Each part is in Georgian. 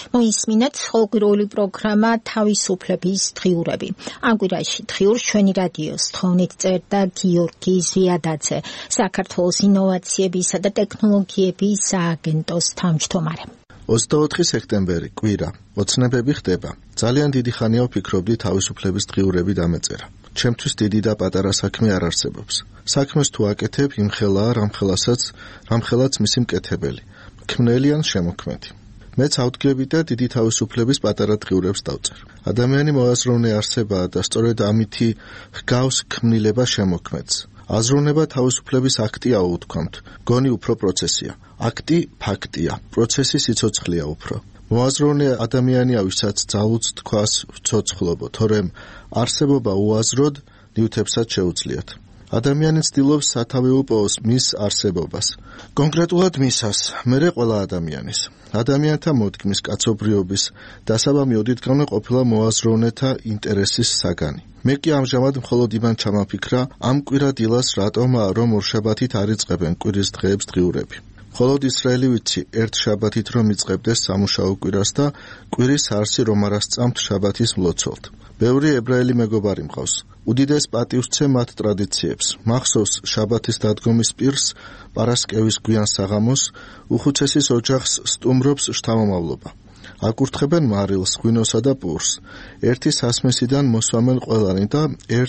მოისმინეთ ხოლმგვარული პროგრამა თავისუფლების დღიურები. ამ კვირაში დღიურს ჩვენი რადიოს თხოვნით წერდა გიორგი ზვიადაძე, საქართველოს ინოვაციებისა და ტექნოლოგიების სააგენტოს თავმჯდომარე. 24 სექტემბერი კვირა, ოცნებები ხდება. ძალიან დიდი ხანია ვფიქრობდი თავისუფლების დღიურები დამეწერა. ჩემთვის დიდი და პატარა საქმე არ არსებობს. საქმეს თუ აკეთებ, იმხელაა რამხელაც მისი მკეთებელი. ქმნელი ან შემოქმედი. მეც ავდგები და დიდი თავისუფლების პატარა დღიურებს დავწერ. ადამიანი მოაზროვნე არსებაა და სწორედ ამითი ჰგავს ქმნილება შემოქმედს. აზროვნება თავისუფლების აქტია უთქვამთ. გონი უფრო პროცესია. აქტი ფაქტია. პროცესი სიცოცხლეა უფრო. მოაზროვნე ადამიანია, ვისაც ძალუც თქვას ვცოცხლობო, თორემ არსებობა უაზროდ ნივთებსაც შეუძლიათ. ადამიანი ცდილობს სათავე უპოვოს მის არსებობას. კონკრეტულად მისას, მერე ყველა ადამიანის. ადამიანთა მოდგმის, კაცობრიობის, დასაბამი ოდითგანვე ყოფილა მოაზროვნეთა ინტერესის საგანი. მე კი ამჟამად მხოლოდ იმან ჩამაფიქრა, ამ კვირა დილას რატომაა, რომ ორშაბათით არ იწყებენ კვირის დღეებს დღიურები. მხოლოდ ისრაელი ვიცი, ერთ შაბათით რომ იწყებდეს სამუშაო კვირას და კვირის არსი რომ არ ასწამთ შაბათის მლოცველთ. ბევრი ებრაელი მეგობარი მყავს. უდიდეს პატივს ვცემ მათ ტრადიციებს. მახსოვს შაბათის დადგომის პირს, პარასკევის გვიან საღამოს, უხუცესის ოჯახს სტუმრობს შთამომავლობა. აკურთხებენ მარილს, ღვინოსა და პურს. ერთი სასმესიდან მოსვამენ ყველანი და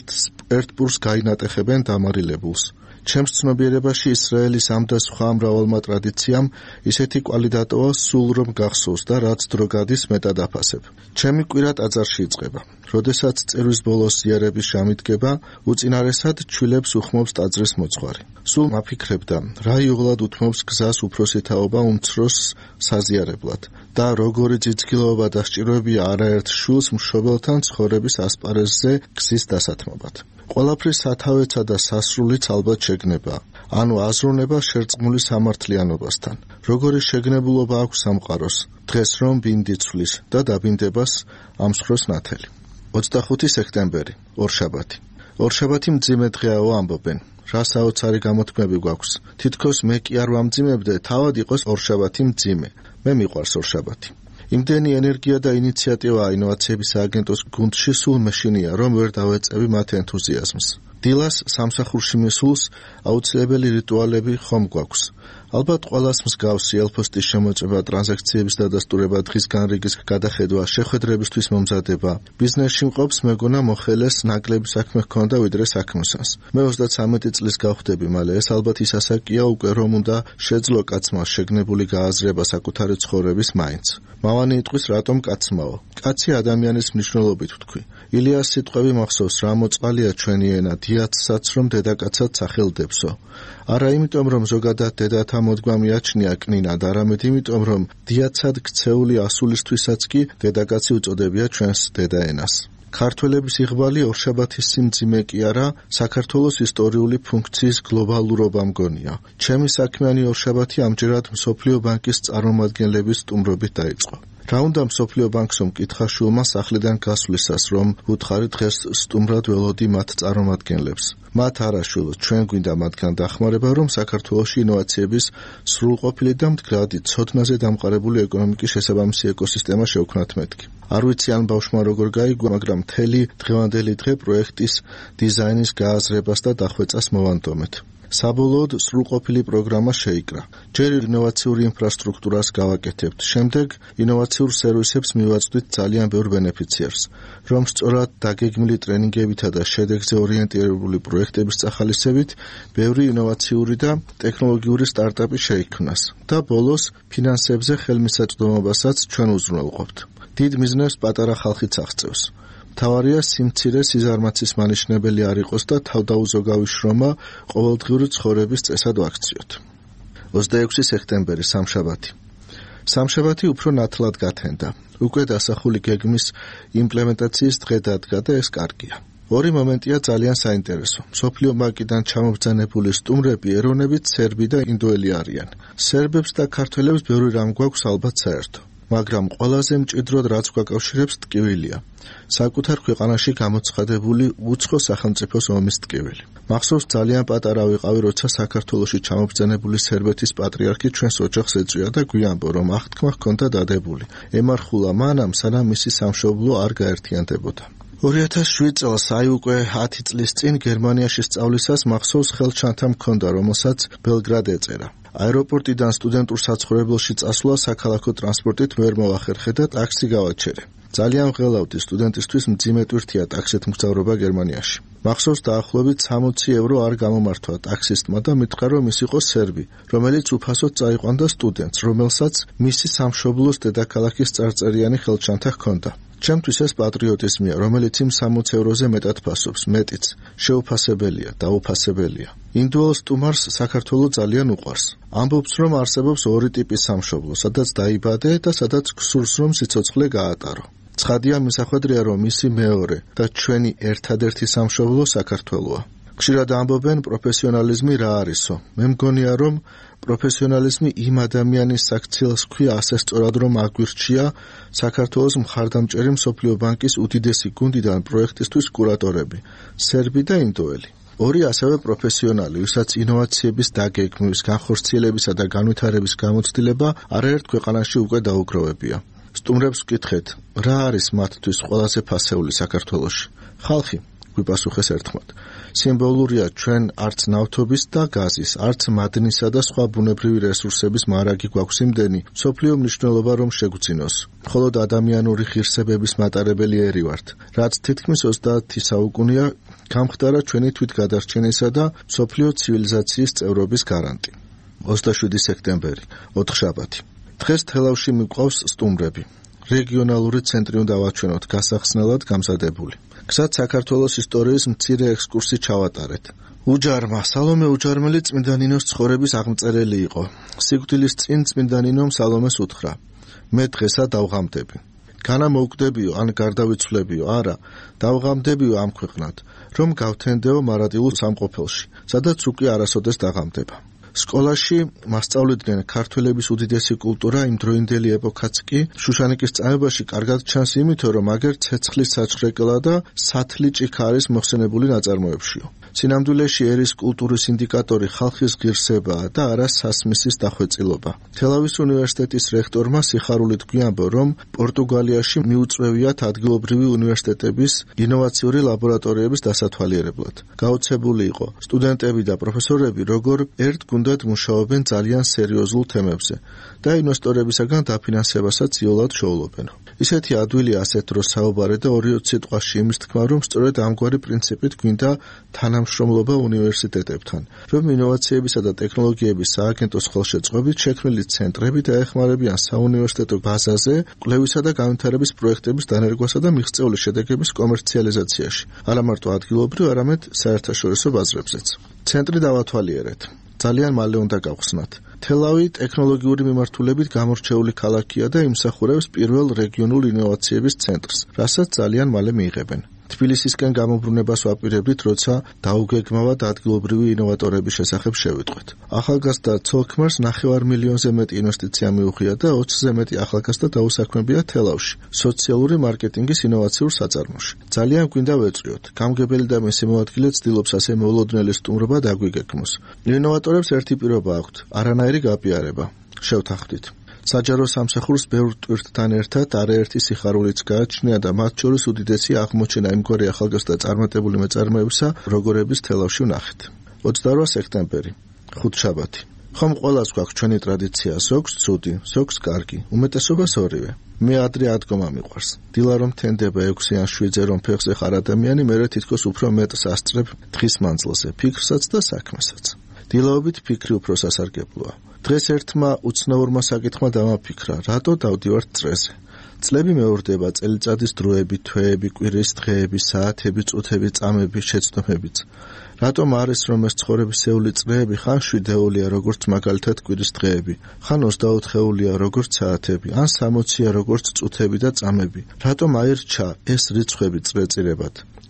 ერთ პურს გაინატეხებენ დამარილებულს. ჩემს ცნობიერებაში ისრაელის ამ და სხვა მრავალმა ტრადიციამ ისეთი კვალი დატოვა, სულ რომ გახსოვს და რაც დრო გადის მეტად აფასებ. ჩემი კვირა ტაძარში იწყება. როდესაც წერვის ბოლოს ზიარების ჟამი დგება, უწინარესად ჩვილებს უხმობს ტაძრის მოძღვარი. სულ მაფიქრებდა, რა იუღლად უთმობს გზას უფროსი თაობა უმცროს საზიარებლად და როგორი ძიძგილოობა და სჭიროებია არაერთ შვილს მშობელთან ცხოვრების ასპარეზზე გზის დასათმობად. ყველაფრის სათავეცა და სასრულიც ალბათ შეგნება, ანუ აზროვნება შერწყმული სამართლიანობასთან. როგორი შეგნებულობა აქვს სამყაროს, დღეს რომ ბინდი ცვლის და დაბინდებას ამსხროს ნათელი. 25 სექტემბერი, ორშაბათი. ორშაბათი მძიმე დღეაო ამბობენ. რა საოცარი გამოთქმები გვაქვს. თითქოს მე კი არ ვამძიმებდე, თავად იყოს ორშაბათი მძიმე. მე მიყვარს ორშაბათი. იმდენი ენერგია და ინიციატივა ინოვაციების სააგენტოს გუნდში სულ მეშინია, რომ ვერ დავეწევი მათ ენთუზიაზმს. დილას სამსახურში მისულს აუცილებელი რიტუალები ხომ გვაქვს. ალბათ ყველას მსგავსი ელფოსტის შემოწმება, ტრანზაქციების დადასტურება, დღის განრიგის გადახედვა, შეხვედრებისთვის მომზადება. ბიზნესში მყოფს მეგონა მოხელეს ნაკლები საქმე ჰქონდა ვიდრე საქმოსანს. მე 33 წლის გავხდები მალე, ეს ალბათ ის ასაკია უკვე რომ უნდა შეძლო კაცმა შეგნებული გააზრება საკუთარი ცხოვრების მაინც. მავანი იტყვის რატომ კაცმაო? კაცი ადამიანის მნიშვნელობით ვთქვი. ილიას სიტყვები მახსოვს, რა მოწყალია ჩვენი ენა, დიაცსაც რომ დედაკაცად სახელდებსო. არა იმიტომ რომ ზოგადად დედათა მოდგმა მიაჩნია კნინად, არამედ იმიტომ რომ დიაცად ქცეული ასულისთვისაც კი დედაკაცი უწოდებია ჩვენს დედაენას. ქართველების იღვალი ორშაბათის სიმძიმე კი არა, საქართველოს ისტორიული ფუნქციის გლობალურობა მგონია. ჩემი საქმიანი ორშაბათი ამჯერად მსოფლიო ბანკის წარმომადგენლების სტუმრობით დაიწყო. რა უნდა მსოფლიო ბანკს მკითხა შულმა სახლიდან გასვლისას, რომ უთხარი დღეს სტუმრად ველოდი მათ წარმომადგენლებს. მათ არაშულ, ჩვენ გვინდა მათგან დახმარება, რომ საქართველოში ინოვაციების სრულყოფილი და მდგრადი ცოდნაზე დამყარებული ეკონომიკის შესაბამისი ეკოსისტემა შევქმნათ მეთქი. არ ვიცი ან ბავშვმა როგორ გაიგო, მაგრამ მთელი დღევანდელი დღე პროექტის დიზაინის გააზრებას და დახვეწას მოვანდომეთ. საბოლოოდ სრულყოფილი პროგრამა შეიკრა. ჯერ ინოვაციური ინფრასტრუქტურას გავაკეთებთ, შემდეგ ინოვაციურ სერვისებს მივაწვდით ძალიან ბევრ ბენეფიციარს, რომ სწორად დაგეგმილი ტრენინგებითა და შედეგზე ორიენტირებული პროექტების წახალისებით ბევრი ინოვაციური და ტექნოლოგიური სტარტაპი შეიქმნას და ბოლოს ფინანსებზე ხელმისაწვდომობასაც ჩვენ უზრუნველყოფთ. დიდ მიზნებს პატარა ხალხიც აღწევს. მთავარია სიმცირე სიზარმაცის მანიშნებელი არ იყოს და თავდაუზოგავი შრომა ყოველდღიური ცხოვრების წესად ვაქციოთ. 26 სექტემბერი, სამშაბათი. სამშაბათი უფრო ნათლად გათენდა. უკვე დასახული გეგმის იმპლემენტაციის დღე დადგა და ეს კარგია. ორი მომენტია ძალიან საინტერესო. მსოფლიო ბანკიდან ჩამობრძანებული სტუმრები ეროვნებით სერბი და ინდოელი არიან. სერბებს და ქართველებს ბევრი რამ გვაქვს ალბათ საერთო. მაგრამ ყველაზე მჭიდროდ რაც გვაკავშირებს ტკივილია. საკუთარ ქვეყანაში გამოცხადებული უცხო სახელმწიფოს ომის ტკივილი. მახსოვს ძალიან პატარა ვიყავი, როცა საქართველოში ჩამობრძანებული სერბეთის პატრიარქი ჩვენს ოჯახს ეწვია და გვიანბო, რომ აღთქმა ჰქონდა დადებული. ემარხულა მანამ, სანამ მისი სამშობლო არ გაერთიანდებოდა. 2007 წელს, აი უკვე 10 წლის წინ გერმანიაში სწავლისას მახსოვს ხელჩანთა მქონდა, რომელსაც ბელგრად ეწერა. აეროპორტიდან სტუდენტურ საცხოვრებელში წასვლა საქალაქო ტრანსპორტით ვერ მოახერხე და ტაქსი გავაჩერე. ძალიან ვღელავდი, სტუდენტისთვის მძიმე ტვირთია ტაქსით მგზავრობა გერმანიაში. მახსოვს დაახლოებით 60 евро არ გამომართვა ტაქსისტმა და მითხრა, რომ ის იყო სერბი, რომელიც უფასოდ წაიყვანდა სტუდენტს, რომელსაც მისი სამშობლოს დედაქალაქის წარწერიანი ხელჩანთა ჰქონდა. ჩემთვის ეს პატრიოტიზმია, რომელიც იმ 60 ევროზე მეტად ფასობს, მეტიც, შეუფასებელია, დაუფასებელია. ინდუელ სტუმარს საქართველო ძალიან უყვარს. ამბობს, რომ არსებობს ორი ტიპის სამშობლო, სადაც დაიბადე და სადაც გსურს, რომ სიცოცხლე გაატარო. ცხადია მისახვედრია, რომ მისი მეორე და ჩვენი ერთადერთი სამშობლო საქართველოა. ხშირად ამბობენ პროფესიონალიზმი რა არისო. მე მგონია, რომ პროფესიონალიზმი იმ ადამიანის საქციელს ჰქვია ასე სწორად, რომ აგვირჩია საქართველოს მხარდამჭერი მსოფლიო ბანკის უდიდესი გუნდიდან პროექტისთვის კურატორები, სერბი და ინდოელი. ორი ასევე პროფესიონალი, ვისაც ინოვაციების დაგეგმვის, განხორციელებისა და განვითარების გამოცდილება არაერთ ქვეყანაში უკვე დაუგროვებია. სტუმრებს ვკითხეთ, რა არის მათთვის ყველაზე ფასეული საქართველოში? ხალხი, გვიპასუხეს ერთხმად. სიმბოლურია ჩვენ არც ნავთობის და გაზის, არც მადნისა და სხვა ბუნებრივი რესურსების მარაგი გვაქვს იმდენი, მსოფლიო მნიშვნელობა რომ შეგვძინოს. მხოლოდ ადამიანური ღირსებების მატარებელი ერი ვართ, რაც თითქმის 30 საუკუნეა გამხდარა ჩვენი თვითგადარჩენისა და მსოფლიო ცივილიზაციის წევრობის გარანტი. 27 სექტემბერი, ოთხშაბათი. დღეს თელავში მიყვავს სტუმრები. რეგიონალური ცენტრი უნდა ვაჩვენოთ, გასახსნელად გამზადებული. გზად საქართველოს ისტორიის მცირე ექსკურსი ჩავატარეთ. უჯარმა, სალომე უჯარმელი წმინდა ნინოს ცხოვრების აღმწერელი იყო. სიკვდილის წინ წმინდა ნინომ სალომეს უთხრა: მე დღესა დავღამდები. განა მოვკვდებიო, ან გარდავიცვლებიო, არა, დავღამდებიო ამ ქვეყნად, რომ გავთენდეო მარადილულ სამყოფელში, სადაც უკვე არასოდეს დაღამდება. სკოლაში მასწავლიდნენ ქართველების უდიდესი კულტურა, იმდროინდელი ეპოქაც კი შუშანიკის წამებაში კარგად ჩანს იმითო, რომ აგერ ცეცხლის საჩხრეკელა და სათლიჭიქა არის მოხსენებული ნაწარმოებშიო. სინამდვილეში ერის კულტურის ინდიკატორი ხალხის ღირსებაა და არა სასმისის დახვეწილობა. თელავის უნივერსიტეტის რექტორმა სიხარულით გვიამბო, რომ პორტუგალიაში მიუწვევიათ ადგილობრივი უნივერსიტეტების ინოვაციური ლაბორატორიების დასათვალიერებლად. გაოცებული იყო სტუდენტები და პროფესორები, როგორ ერთ გუნდად მუშაობენ ძალიან სერიოზულ თემებზე და ინვესტორებისაგან დაფინანსებასაც იოლად შოულობენ. ისეთი ადვილია ასეთ დროს საუბარი და 2 სიტყვაში იმის თქმა, რომ სწორედ ამგვარი პრინციპით გვინდა თანამშრომლობა უნივერსიტეტებთან, რომ ინოვაციებისა და ტექნოლოგიების სააგენტოს ხელშეწყობით შექმნილი ცენტრები დაეხმარებიან საუნივერსიტეტო ბაზაზე კვლევისა და განვითარების პროექტების დანერგვასა და მიღწეული შედეგების კომერციალიზაციაში, არა მარტო ადგილობრივ, არამედ საერთაშორისო ბაზრებზეც. ცენტრი დავათვალიერეთ. ძალიან მალე უნდა გავხსნათ. თელავი ტექნოლოგიური მიმართულებით გამორჩეული ქალაქია და იმსახურებს პირველ რეგიონულ ინოვაციების ცენტრს, რასაც ძალიან მალე მიიღებენ. თბილისისკენ გამობრუნებას ვაპირებდით, როცა დაუგეგმავად ადგილობრივი ინოვატორების შესახებ შევიტყვეთ. ახალგაზრდა ცოლ-ქმარს 9 მილიონზე მეტი ინვესტიცია მიუღია და 20-ზე მეტი ახალგაზრდა დაუსაქმებია თელავში, სოციალური მარკეტინგის ინოვაციურ საწარმოში. ძალიან გვინდა ვეწვიოთ. გამგებელი და მისი მოადგილე ცდილობს ასე მოულოდნელი სტუმრობა დაგვიგეგმოს. ინოვატორებს ერთი პირობა აქვთ, არანაირი გაპიარება. შევთანხმდით. საჯარო სამსახურს ბევრ ტვირთთან ერთად არაერთი სიხარულიც გააჩნია და მათ შორის უდიდესი აღმოჩენა იმგვარი ახალგაზრდა წარმატებული მეწარმეებისა, როგორების თელავში ვნახეთ. 28 სექტემბერი, ხუთშაბათი. ხომ ყველას გვაქვს ჩვენი ტრადიცია, ზოგს ცუდი, ზოგს კარგი, უმეტესობას ორივე. მე ადრე ადგომა მიყვარს. დილა რომ თენდება 6 ან 7-ზე რომ ფეხზე ხარ ადამიანი, მერე თითქოს უფრო მეტს ასწრებ დღის მანძილზე, ფიქრსაც და საქმესაც. დილაობით ფიქრი უფრო სასარგებლოა. დღეს ერთმა უცნაურმა საკითხმა დამაფიქრა, რატო დავდივართ წრეზე. წლები მეორდება, წელიწადის დროები, თვეები, კვირის დღეები, საათები, წუთები, წამები, შეცდომებიც. რატომ არის რომ ეს ცხოვრებისეული წრეები ხან 7-ეულია, როგორც მაგალითად კვირის დღეები, ხან 24-ეულია, როგორც საათები, ან 60-ია, როგორც წუთები და წამები. რატომ აირჩა ეს რიცხვები წრეწირებად?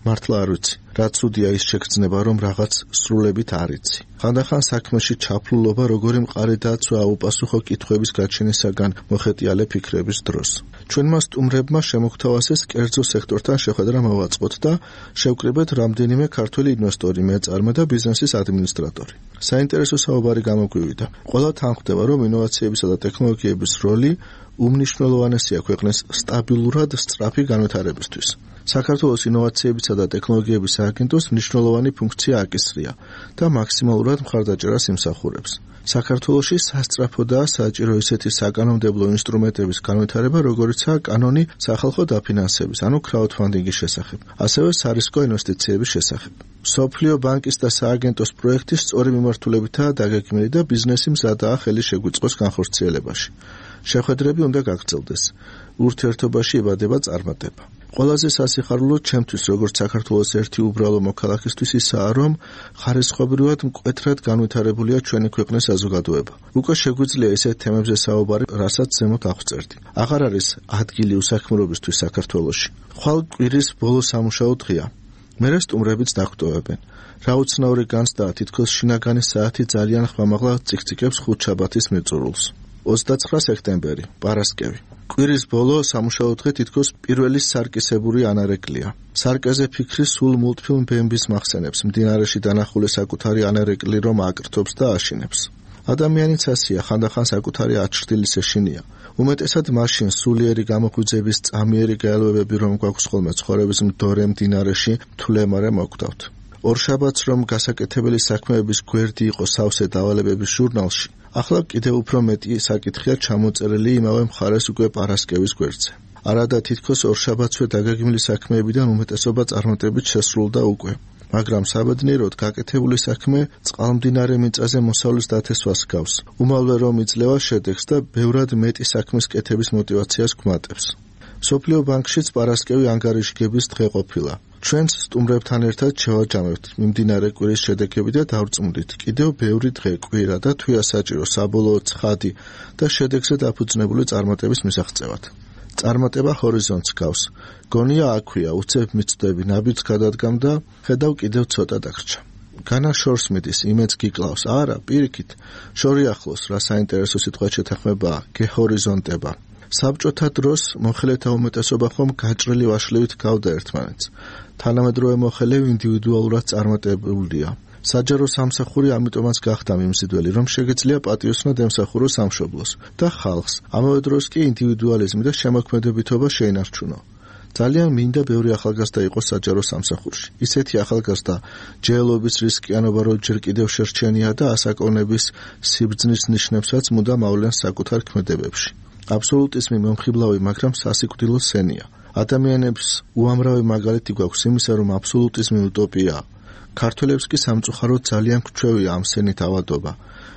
მართლა არ ვიცი, რაც ცუდია ის შეგრძნება, რომ რაღაც სრულებით არ იცი. ხანდახან საქმეში ჩაფლულობა როგორი მყარი დაცვა აუპასუხო კითხვების გაჩენისაგან მოხეტიალე ფიქრების დროს. ჩვენმა სტუმრებმა შემოგთავაზეს კერძო სექტორთან შეხვედრა მოვაწყოთ და შევკრიბეთ რამდენიმე ქართველი ინვესტორი, მეწარმე და ბიზნესის ადმინისტრატორი. საინტერესო საუბარი გამოგვივიდა. ყველა თანხმდება, რომ ინოვაციებისა და ტექნოლოგიების როლი უმნიშვნელოვანესია ქვეყნის სტაბილურად სწრაფი განვითარებისთვის. საქართველოს ინოვაციებისა და ტექნოლოგიების სააგენტოს მნიშვნელოვანი ფუნქცია აკისრია და მაქსიმალურად მხარდაჭერას იმსახურებს. საქართველოში სასწრაფო და საჭირო ისეთი საკანონმდებლო ინსტრუმენტების განვითარება, როგორიცაა კანონი სახალხო დაფინანსების, ანუ crowdfunding-ის შესახებ, ასევე სარისკო ინვესტიციების შესახებ. მსოფლიო ბანკის და სააგენტოს პროექტი სწორი მიმართულებითაა დაგეგმილი და ბიზნესი მზადაა ხელი შეგვიწყოს განხორციელებაში. შეხვედრები უნდა გაგრძელდეს. ურთიერთობაში იბადება წარმატება. ყველაზე სასიხარულო ჩემთვის, როგორც საქართველოს ერთი უბრალო მოქალაქისთვის ისაა, რომ ხარისხობრივად მკვეთრად განვითარებულია ჩვენი ქვეყნის საზოგადოება. უკვე შეგვიძლია ისეთ თემებზე საუბარი, რასაც ზემოთ აღვწერდი. აღარ არის ადგილი უსაქმრობისთვის საქართველოში. ხვალ კვირის ბოლო სამუშაო დღეა. მერე სტუმრებიც დაგვტოვებენ. რა უცნაური განცდაა, თითქოს შინაგანი საათი ძალიან ხმამაღლა ციკციკებს ხუთშაბათის მიწურულს. 29 სექტემბერი, პარასკევი. კვირის ბოლო სამუშაო დღე თითქოს პირველი სარკისებური ანარეკლია. სარკეზე ფიქრი სულ მულტფილმ ბემბის მახსენებს, მდინარეში დანახული საკუთარი ანარეკლი რომ აკრთობს და აშინებს. ადამიანიც ასია, ხანდახან საკუთარი აჩრდილის ეშინია. უმეტესად მაშინ სულიერი გამოღვიძების წამიერი გაელვებები რომ გვაქვს ხოლმე ცხოვრების მდორე მდინარეში თვლემარე მოგვდავთ. ორშაბათს რომ გასაკეთებელი საქმეების გვერდი იყო სავსე დავალებების ჟურნალში, ახლა კიდევ უფრო მეტი საკითხია ჩამოწერილი იმავე მხარეს უკვე პარასკევის გვერდზე. არადა თითქოს ორშაბათსვე დაგეგმილი საქმეებიდან უმეტესობა წარმატებით შესრულდა უკვე. მაგრამ საბედნიეროდ გაკეთებული საქმე წყალმდინარე მიწაზე მოსავლის დათესვას გავს. უმალვე რომ იძლევა შედეგს და ბევრად მეტი საქმის კეთების მოტივაციას გვმატებს. მსოფლიო ბანკშიც პარასკევი ანგარიშგების დღე ყოფილა. ჩვენც სტუმრებთან ერთად შევაჯამებთ მიმდინარე კვირის შედეგები და დავწმუნდით კიდევ ბევრი დღე, კვირა და თვია საჭირო საბოლოო ცხადი და შედეგზე დაფუძნებული წარმატების მისაღწევად. წარმატება ჰორიზონტს გავს. გონია აქვია, უცებ მიცდები, ნაბიჯს გადადგამ და ხედავ კიდევ ცოტა დაგრჩა. განა შორს მიდის, იმეც გიკლავს. არა, პირიქით, შორი ახლოს, რა საინტერესო სიტყვა შეთანხმებაა, გეჰორიზონტება. საბჭოთა დროს მოხელეთა უმეტესობა ხომ გაჭრილი ვაშლივით გავდა ერთმანეთს. თანამედროვე მოხელე ინდივიდუალურად წარმატებულია. საჯარო სამსახური ამიტომაც გახდა მიმზიდველი, რომ შეგეძლია პატიოსნად ემსახურო სამშობლოს და ხალხს. ამავე დროს კი ინდივიდუალიზმი და შემოქმედებითობა შეინარჩუნო. ძალიან მინდა ბევრი ახალგაზრდა იყოს საჯარო სამსახურში. ისეთი ახალგაზრდა ჯეელობის რისკიანობა რო ჯერ კიდევ შერჩენია და ასაკოვნების სიბრძნის ნიშნებსაც მუდამ ავლენს საკუთარ ქმედებებში. აბსოლუტიზმი მომხიბლავი, მაგრამ სასიკვდილო სენია. ადამიანებს უამრავი მაგალითი გვაქვს იმისა, რომ აბსოლუტიზმი უტოპიაა. ქართველებს კი სამწუხაროდ ძალიან გვჩვევია ამ სენით ავადობა.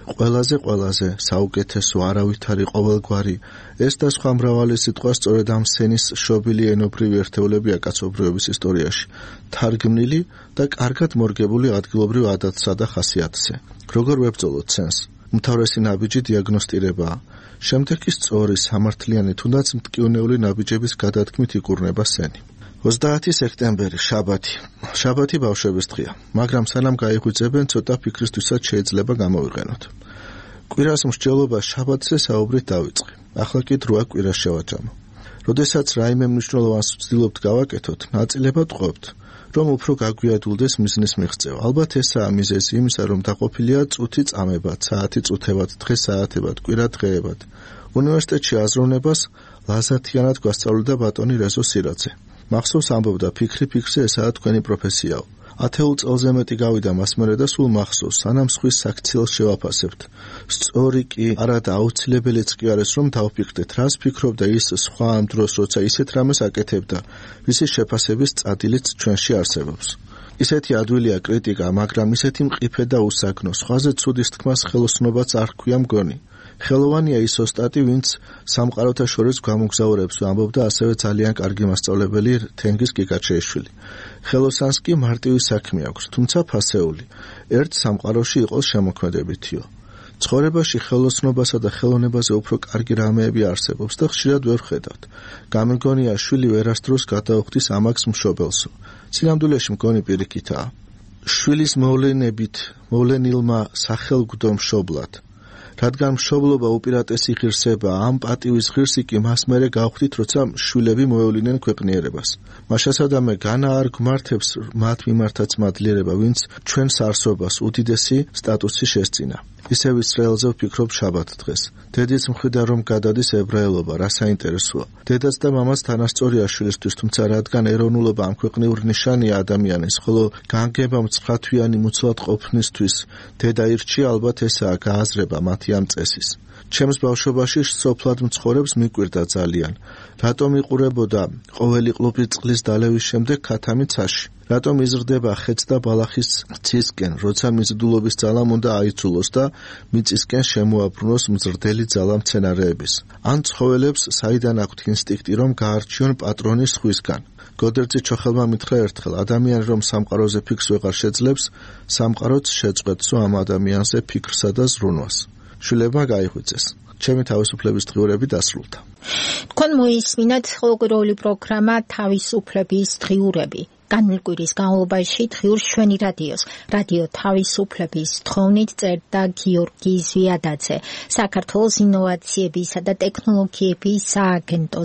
ყველაზე საუკეთესო, არავითარი, ყოველგვარი, ეს და სხვა მრავალი სიტყვა სწორედ ამ სენის შობილი ენობრივი ერთეულებია კაცობრიობის ისტორიაში, თარგმნილი და კარგად მორგებული ადგილობრივ ადათსა და ხასიათზე. როგორ ვებრძოლოთ სენს? უმთავრესი ნაბიჯი დიაგნოსტირებაა. შემდეგ კი სწორი, სამართლიანი, თუნდაც მტკივნეული ნაბიჯების გადადგმით იკურნება სენი. 30 სექტემბერი, შაბათი. შაბათი ბავშვების დღეა, მაგრამ სანამ გაიღვიძებენ, ცოტა ფიქრისთვისაც შეიძლება გამოვიყენოთ. კვირას მსჯელობა შაბათზე საუბრით დავიწყე. ახლა კი დროა კვირას შევაჯამო. როდესაც რაიმე მნიშვნელოვანს ვცდილობთ გავაკეთოთ, ნაწილებად ყვებთ, რომ უფრო გაგვიადვილდეს მიზნის მიღწევა. ალბათ ესაა მიზეზი იმისა, რომ დაყოფილია წუთი წამებად, საათი წუთებად, დღე საათებად, კვირა დღეებად. უნივერსიტეტში აზროვნებას ლაზათიანად გვასწავლიდა ბატონი რეზო სირაძე. მახსოვს ამბობდა, ფიქრი ფიქრზე, ესაა თქვენი პროფესიაო. 10 წელზე მეტი გავიდა მას მერე და სულ მახსოვს, სანამ სხვის საქციელს შევაფასებთ. სწორი კი, არადა აუცილებელიც კი არის, რომ დავფიქრდეთ, რას ფიქრობდა ის სხვა ამ დროს, როცა ისეთ რამეს აკეთებდა, ვისი შეფასების წადილიც ჩვენში არსებობს. ისეთი ადვილია კრიტიკა, მაგრამ ისეთი მყიფე და უსაგნო, სხვაზე ცუდის თქმას ხელოსნობაც არ ჰქვია მგონი. ხელოვანია ის ოსტატი, ვინც სამყაროთა შორის გამოგზაურებს, ამბობდა ასევე ძალიან კარგი მასწავლებელი თენგიზ კიკაჩეიშვილი. ხელოსანს კი მარტივი საქმე აქვს, თუმცა ფასეული. ერთ სამყაროში იყოს შემოქმედებითიო. ცხოვრებაში ხელოსნობასა და ხელოვნებაზე უფრო კარგი რამეები არსებობს და ხშირად ვერ ხედავთ. გამიგონია შვილი ვერასდროს გადაუხდის ამაკს მშობელსო. სინამდვილეში მგონი პირიქითაა. შვილის მოვლენილმა სახელგვდო მშობლად. რადგან მშობლობა უპირატესი ღირსება, ამ პატივის ღირსი კი მას მერე გავხდით, როცა შვილები მოევლინენ ქვეყნიერებას. მაშასადამე განა არ გმართებს მათ მიმართაც მადლიერება, ვინც ჩვენს არსობას უდიდესი სტატუსი შესწინა. ისევ ისრაელზე ვფიქრობ შაბათ დღეს. დედიც მხვიდა რომ გადადის ებრაელობა, რა საინტერესოა. დედაც და მამაც თანასწორია შვილისთვის, თუმცა რადგან ეროვნულობა ამ ქვეყნიურ ნიშანია ადამიანის, ხოლო განგება მცხათვიანი მუცლად ყოფნისთვის დედა ირჩია, ალბათ ესაა გააზრება მათი ამ წესის. ჩემს ბავშვობაში სოფლად მცხოვრებს მიკვირდა ძალიან. რატომ იყურებოდა ყოველი ყლუპი წყლის დალევის შემდეგ ქათამი ცაში? რატომ იზრდება ხეც და ბალახის ცისკენ, როცა მიზიდულობის ძალამ უნდა აიცულოს და მიწისკენ შემოაბრუნოს მზრდელი ძალა მცენარეების? ან ცხოველებს საიდან აქვთ ინსტინქტი, რომ გაარჩიონ პატრონი სხვისგან? გოდერძი ჩოხელმა მითხრა ერთხელ, ადამიანი რომ სამყაროზე ფიქრს ვეღარ შეძლებს, სამყაროც შეწყვეტსო ამ ადამიანზე ფიქრსა და ზრუნვას. შვილებმა გაიღვიძეს. ჩემი თავისუფლების დღიურები დასრულდა. თქვენ მოისმინეთ ყოველკვირეული პროგრამა თავისუფლების დღიურები. განმილკვირის განმავლობაში დღიურს ჩვენი რადიო თავისუფლების თხოვნით წერდა გიორგი ზვიადაძე, საქართველოს ინოვაციებისა და ტექნოლოგიების სააგენტოს